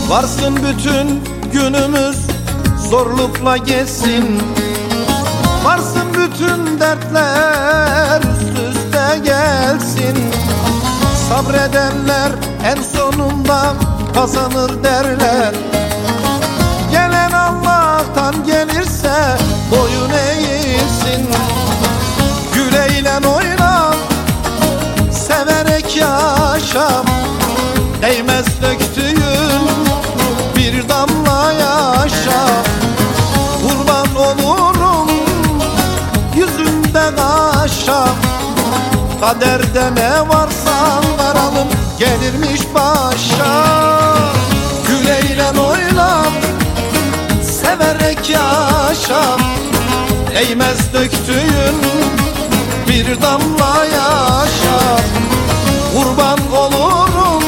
Varsın bütün günümüz zorlukla geçsin, varsın bütün dertler üst üste gelsin. Sabredenler en sonunda kazanır derler. Gelen Allah'tan gelirse boyun eğilsin. Gül eğlen oyna, severek yaşa. Değmez döktüğün bir damla yaşa. Kurban olurum yüzünde kaşa. Kaderde ne varsa varalım gelirmiş başa. Gül eğlen oyna, severek yaşa. Değmez döktüğün bir damla yaşa. Kurban olurum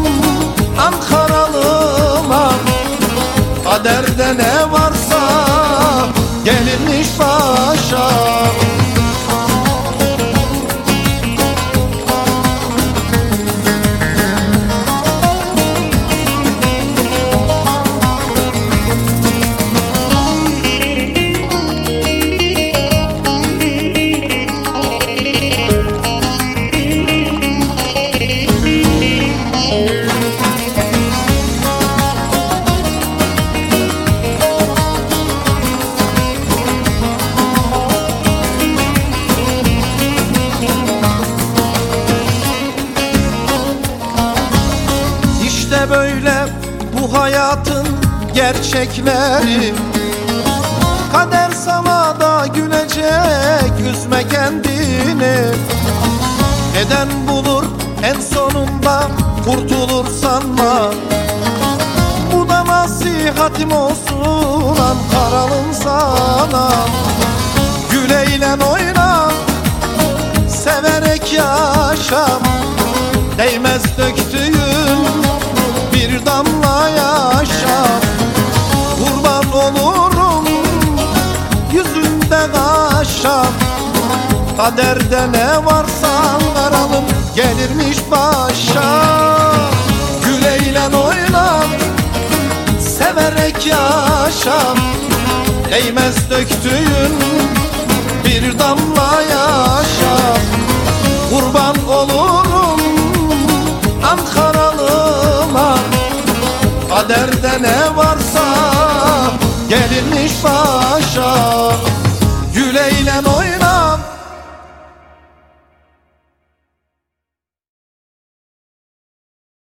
Ankaralıma. Kaderde ne varsa gelirmiş başa. İşte böyle bu hayatın gerçekleri. Kader sana da gülecek, üzme kendini. Neden bulur en sonunda kurtulur sanma. Bu da nasihatim olsun Ankaralım sana. Gül eğlen oyna, severek yaşa. Değmez döktüğün bir damla yaşa. Kurban olurum yüzünde kaşa. Kaderde ne varsa varalım gelirmiş başa. Gül eğlen oyna, severek yaşa. Değmez döktüğün bir damla yaşa. Kurban olurum Ankaralıma. Kaderde ne varsa